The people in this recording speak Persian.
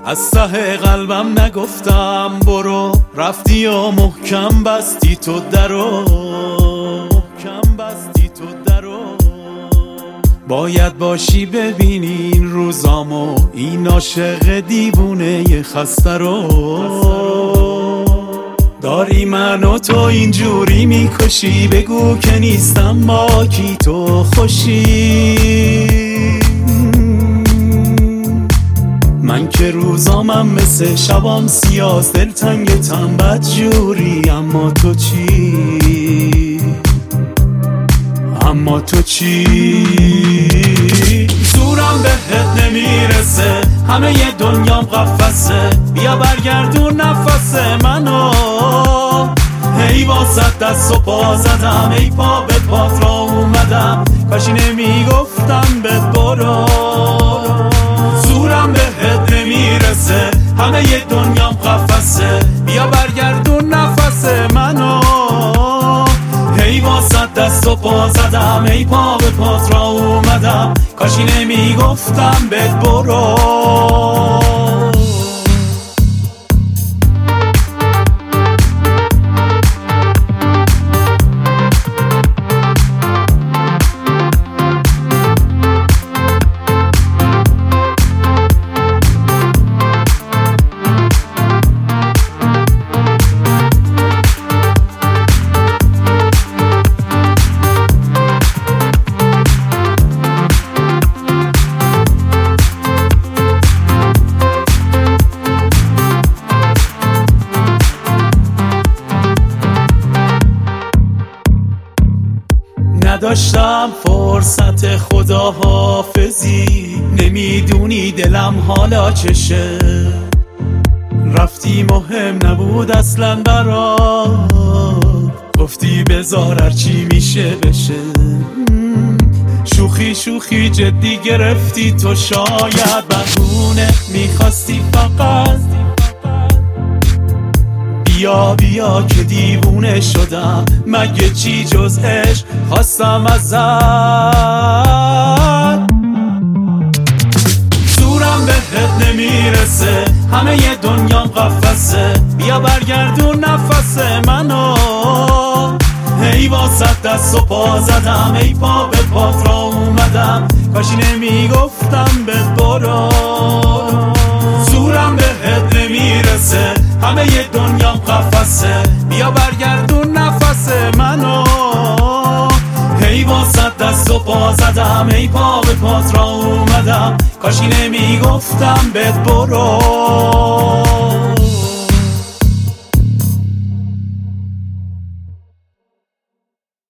از ته قلبم نگفتم برو، رفتی و محکم بستی تو درو، محکم بستی تو درو. باید باشی ببینی این روزامو، این عاشق دیوونه خسته رو. داری من و تو اینجوری میکشی، بگو که نیستم با کی تو خوشی. من که روزامم مثل شبام سیاست، دلتنگتم بدجوری، اما تو چی؟ اما تو چی؟ زورم بهت نمیرسه، همه ی دنیام قفسه، بیا برگردون نفس منو. هی واسه دست و پا زدم، ای پا به پات را اومدم، کاشی نمیگفتم بهت برو. زورم بهت نمیرسه، همه ی دنیام قفسه، بیا برگردون نفس منو. هی واسه دست و پا زدم، ای پا به پات را اومدم، کاشی نمیگفتم بهت برو. نداشتم فرصت خداحافظی، نمیدونی دلم حالا چشه. رفتی مهم نبود اصلا برات، گفتی بذار هرچی میشه بشه. شوخی شوخی جدی گرفتی تو، شاید بهونه میخواستی فقط. بیا بیا که دیوونه شدم، مگه چی جز عشق خواستم ازت. زورم بهت نمیرسه، همه ی دنیام قفسه، بیا برگردون نفس منو. هی واسه دست و پا زدم، ای پا به پات را اومدم، کاشی نمیگفتم بهت برو. زورم بهت نمیرسه، همه ی دنیام قفسه، بیا برگردون نفس منو. هی واسه دست و پا زدم، ای پا به پات را اومدم، کاشی نمیگفتم بهت برو.